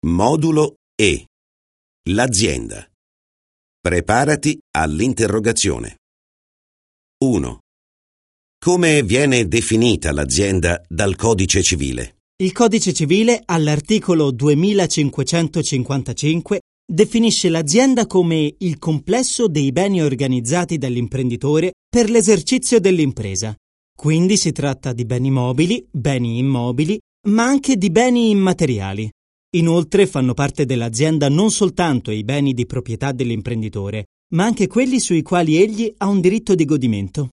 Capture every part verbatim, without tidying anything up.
Modulo E. L'azienda. Preparati all'interrogazione. uno. Come viene definita l'azienda dal Codice Civile? Il Codice Civile, all'articolo duemilacinquecentocinquantacinque, definisce l'azienda come il complesso dei beni organizzati dall'imprenditore per l'esercizio dell'impresa. Quindi si tratta di beni mobili, beni immobili, ma anche di beni immateriali. Inoltre fanno parte dell'azienda non soltanto i beni di proprietà dell'imprenditore, ma anche quelli sui quali egli ha un diritto di godimento.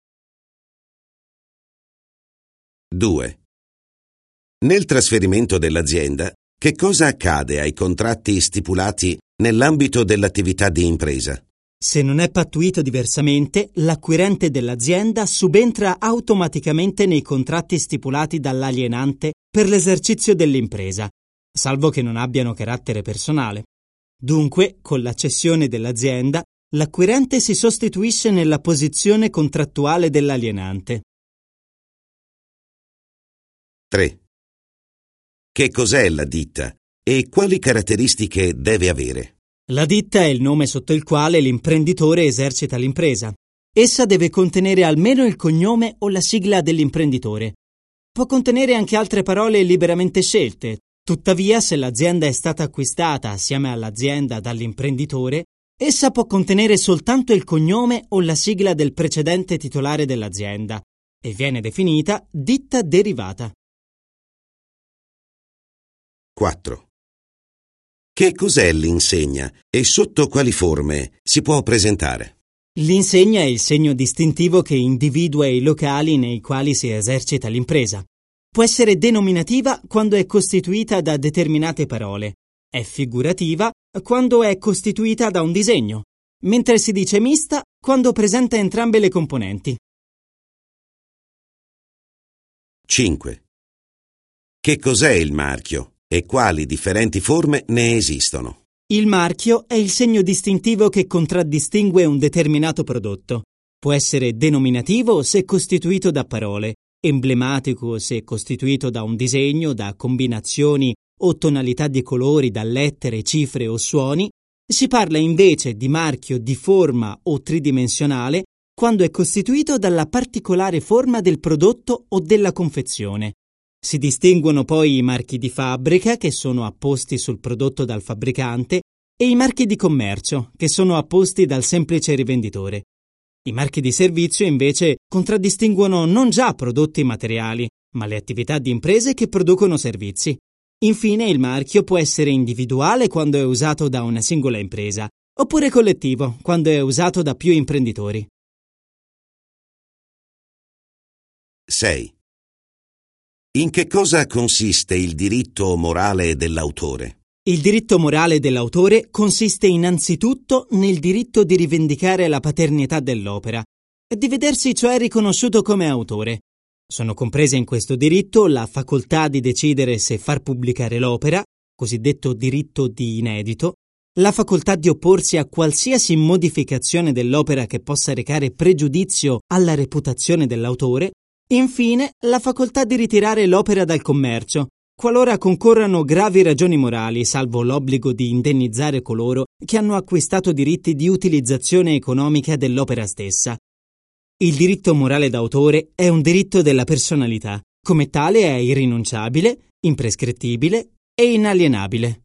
due. Nel trasferimento dell'azienda, che cosa accade ai contratti stipulati nell'ambito dell'attività di impresa? Se non è pattuito diversamente, l'acquirente dell'azienda subentra automaticamente nei contratti stipulati dall'alienante per l'esercizio dell'impresa, salvo che non abbiano carattere personale. Dunque, con la cessione dell'azienda, l'acquirente si sostituisce nella posizione contrattuale dell'alienante. tre. Che cos'è la ditta e quali caratteristiche deve avere? La ditta è il nome sotto il quale l'imprenditore esercita l'impresa. Essa deve contenere almeno il cognome o la sigla dell'imprenditore. Può contenere anche altre parole liberamente scelte. Tuttavia, se l'azienda è stata acquistata assieme all'azienda dall'imprenditore, essa può contenere soltanto il cognome o la sigla del precedente titolare dell'azienda e viene definita ditta derivata. quattro. Che cos'è l'insegna e sotto quali forme si può presentare? L'insegna è il segno distintivo che individua i locali nei quali si esercita l'impresa. Può essere denominativa quando è costituita da determinate parole, è figurativa quando è costituita da un disegno, mentre si dice mista quando presenta entrambe le componenti. cinque. Che cos'è il marchio e quali differenti forme ne esistono? Il marchio è il segno distintivo che contraddistingue un determinato prodotto. Può essere denominativo se costituito da parole, emblematico se costituito da un disegno, da combinazioni o tonalità di colori, da lettere, cifre o suoni. Si parla invece di marchio di forma o tridimensionale quando è costituito dalla particolare forma del prodotto o della confezione. Si distinguono poi i marchi di fabbrica, che sono apposti sul prodotto dal fabbricante, e i marchi di commercio, che sono apposti dal semplice rivenditore. I marchi di servizio, invece, contraddistinguono non già prodotti materiali, ma le attività di imprese che producono servizi. Infine, il marchio può essere individuale quando è usato da una singola impresa, oppure collettivo quando è usato da più imprenditori. sei. In che cosa consiste il diritto morale dell'autore? Il diritto morale dell'autore consiste innanzitutto nel diritto di rivendicare la paternità dell'opera e di vedersi cioè riconosciuto come autore. Sono comprese in questo diritto la facoltà di decidere se far pubblicare l'opera, cosiddetto diritto di inedito, la facoltà di opporsi a qualsiasi modificazione dell'opera che possa recare pregiudizio alla reputazione dell'autore. Infine, la facoltà di ritirare l'opera dal commercio, qualora concorrano gravi ragioni morali, salvo l'obbligo di indennizzare coloro che hanno acquistato diritti di utilizzazione economica dell'opera stessa. Il diritto morale d'autore è un diritto della personalità. Come tale è irrinunciabile, imprescrittibile e inalienabile.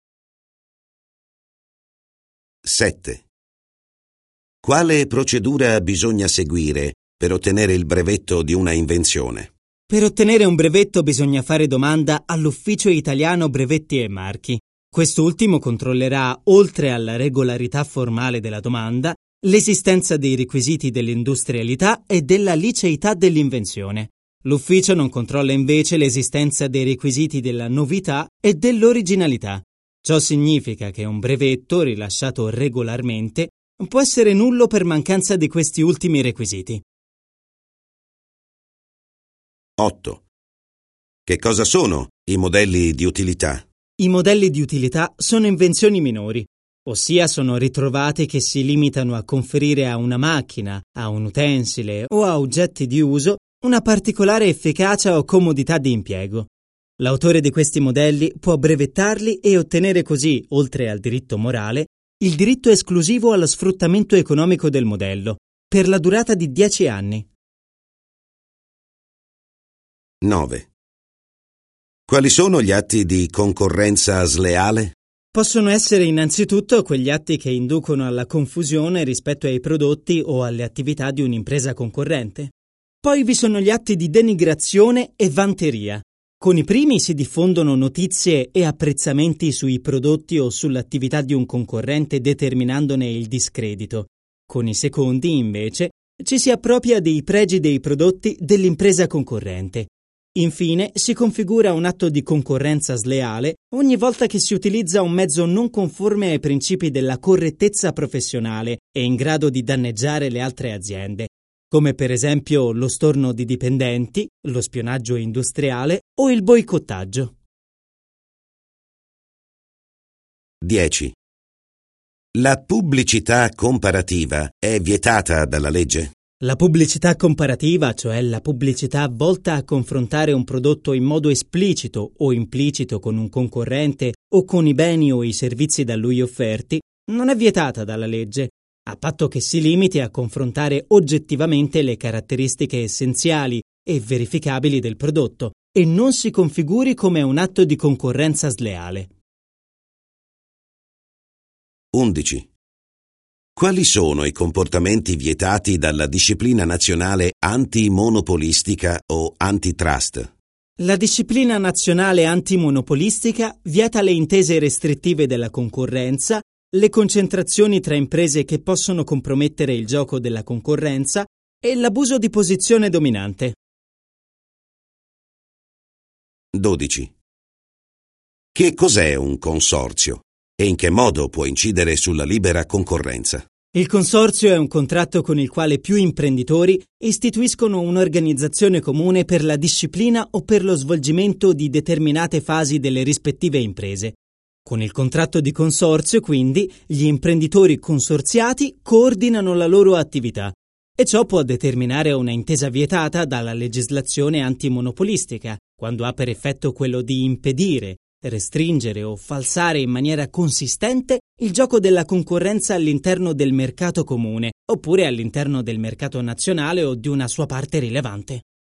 sette. Quale procedura bisogna seguire per ottenere il brevetto di una invenzione? Per ottenere un brevetto bisogna fare domanda all'Ufficio Italiano Brevetti e Marchi. Quest'ultimo controllerà, oltre alla regolarità formale della domanda, l'esistenza dei requisiti dell'industrialità e della liceità dell'invenzione. L'ufficio non controlla invece l'esistenza dei requisiti della novità e dell'originalità. Ciò significa che un brevetto, rilasciato regolarmente, può essere nullo per mancanza di questi ultimi requisiti. otto. Che cosa sono i modelli di utilità? I modelli di utilità sono invenzioni minori, ossia sono ritrovati che si limitano a conferire a una macchina, a un utensile o a oggetti di uso una particolare efficacia o comodità di impiego. L'autore di questi modelli può brevettarli e ottenere così, oltre al diritto morale, il diritto esclusivo allo sfruttamento economico del modello, per la durata di dieci anni. nove. Quali sono gli atti di concorrenza sleale? Possono essere innanzitutto quegli atti che inducono alla confusione rispetto ai prodotti o alle attività di un'impresa concorrente. Poi vi sono gli atti di denigrazione e vanteria. Con i primi si diffondono notizie e apprezzamenti sui prodotti o sull'attività di un concorrente determinandone il discredito. Con i secondi, invece, ci si appropria dei pregi dei prodotti dell'impresa concorrente. Infine, si configura un atto di concorrenza sleale ogni volta che si utilizza un mezzo non conforme ai principi della correttezza professionale e in grado di danneggiare le altre aziende, come per esempio lo storno di dipendenti, lo spionaggio industriale o il boicottaggio. dieci. La pubblicità comparativa è vietata dalla legge? La pubblicità comparativa, cioè la pubblicità volta a confrontare un prodotto in modo esplicito o implicito con un concorrente o con i beni o i servizi da lui offerti, non è vietata dalla legge, a patto che si limiti a confrontare oggettivamente le caratteristiche essenziali e verificabili del prodotto e non si configuri come un atto di concorrenza sleale. undici. Quali sono i comportamenti vietati dalla disciplina nazionale antimonopolistica o antitrust? La disciplina nazionale antimonopolistica vieta le intese restrittive della concorrenza, le concentrazioni tra imprese che possono compromettere il gioco della concorrenza e l'abuso di posizione dominante. dodici. Che cos'è un consorzio e in che modo può incidere sulla libera concorrenza? Il consorzio è un contratto con il quale più imprenditori istituiscono un'organizzazione comune per la disciplina o per lo svolgimento di determinate fasi delle rispettive imprese. Con il contratto di consorzio, quindi, gli imprenditori consorziati coordinano la loro attività e ciò può determinare una intesa vietata dalla legislazione antimonopolistica, quando ha per effetto quello di impedire, restringere o falsare in maniera consistente il gioco della concorrenza all'interno del mercato comune, oppure all'interno del mercato nazionale o di una sua parte rilevante.